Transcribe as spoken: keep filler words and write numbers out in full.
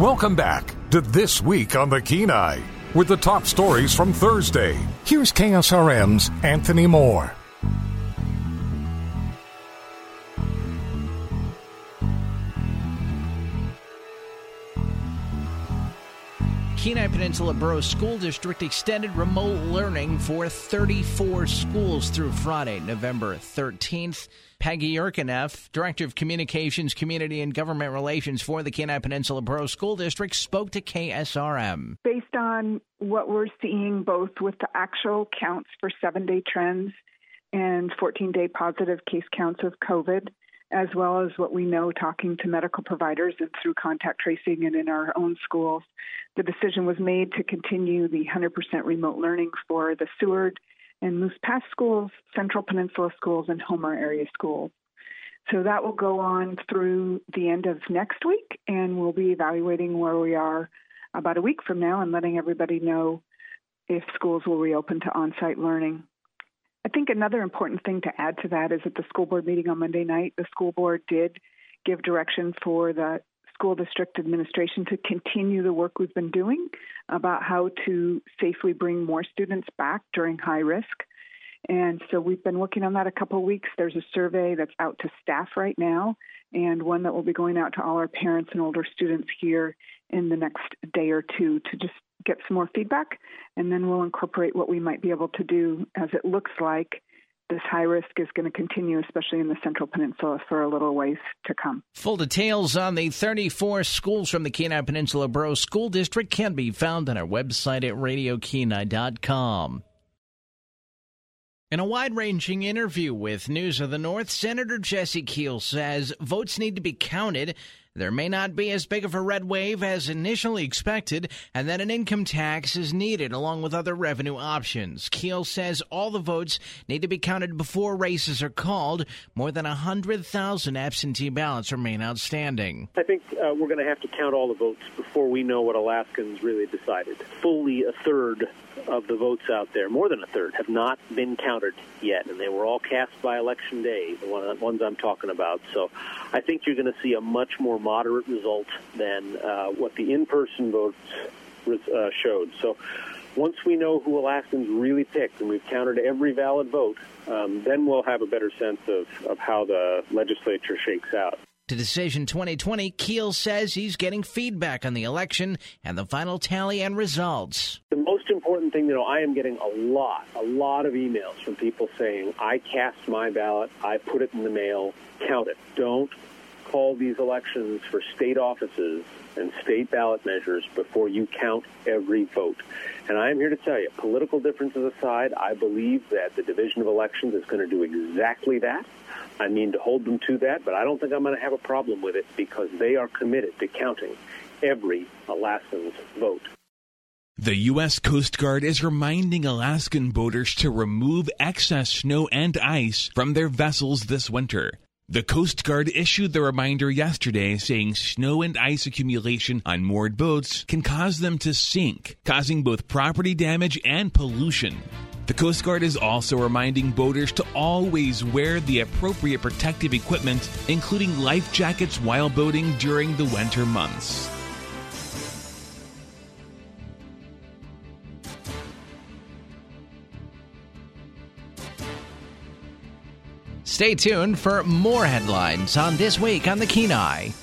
Welcome back to This Week on the Kenai with the top stories from Thursday. Here's K S R M's Anthony Moore. Kenai Peninsula Borough School District extended remote learning for thirty-four schools through Friday, November thirteenth. Peggy Urkaneff, Director of Communications, Community and Government Relations for the Kenai Peninsula Borough School District, spoke to K S R M. Based on what we're seeing both with the actual counts for seven-day trends and fourteen-day positive case counts of COVID, as well as what we know talking to medical providers and through contact tracing and in our own schools, the decision was made to continue the one hundred percent remote learning for the Seward and Moose Pass schools, Central Peninsula schools, and Homer area schools. So that will go on through the end of next week, and we'll be evaluating where we are about a week from now and letting everybody know if schools will reopen to on-site learning. I think another important thing to add to that is at the school board meeting on Monday night, the school board did give direction for the school district administration to continue the work we've been doing about how to safely bring more students back during high risk. And so we've been working on that a couple of weeks. There's a survey that's out to staff right now and one that will be going out to all our parents and older students here in the next day or two to just get some more feedback, and then we'll incorporate what we might be able to do as it looks like this high risk is going to continue, especially in the Central Peninsula, for a little ways to come. Full details on the thirty-four schools from the Kenai Peninsula Borough School District can be found on our website at radio kenai dot com. In a wide-ranging interview with News of the North, Senator Jesse Keel says votes need to be counted. There may not be as big of a red wave as initially expected, and that an income tax is needed along with other revenue options. Keel says all the votes need to be counted before races are called. More than one hundred thousand absentee ballots remain outstanding. I think uh, we're going to have to count all the votes before we know what Alaskans really decided. Fully a third of the votes out there, more than a third, have not been counted yet, and they were all cast by Election Day, the one, ones I'm talking about. So I think you're going to see a much more moderate result than uh, what the in-person votes uh, showed. So once we know who Alaskans really picked and we've counted every valid vote, um, then we'll have a better sense of, of how the legislature shakes out. To Decision twenty twenty, Keel says he's getting feedback on the election and the final tally and results. The most important thing, you know, I am getting a lot, a lot of emails from people saying, I cast my ballot, I put it in the mail, count it. Don't call these elections for state offices and state ballot measures before you count every vote. And I am here to tell you, political differences aside, I believe that the Division of Elections is going to do exactly that. I mean to hold them to that, but I don't think I'm going to have a problem with it because they are committed to counting every Alaskan's vote. The U S Coast Guard is reminding Alaskan boaters to remove excess snow and ice from their vessels this winter. The Coast Guard issued the reminder yesterday, saying snow and ice accumulation on moored boats can cause them to sink, causing both property damage and pollution. The Coast Guard is also reminding boaters to always wear the appropriate protective equipment, including life jackets while boating during the winter months. Stay tuned for more headlines on This Week on the Kenai.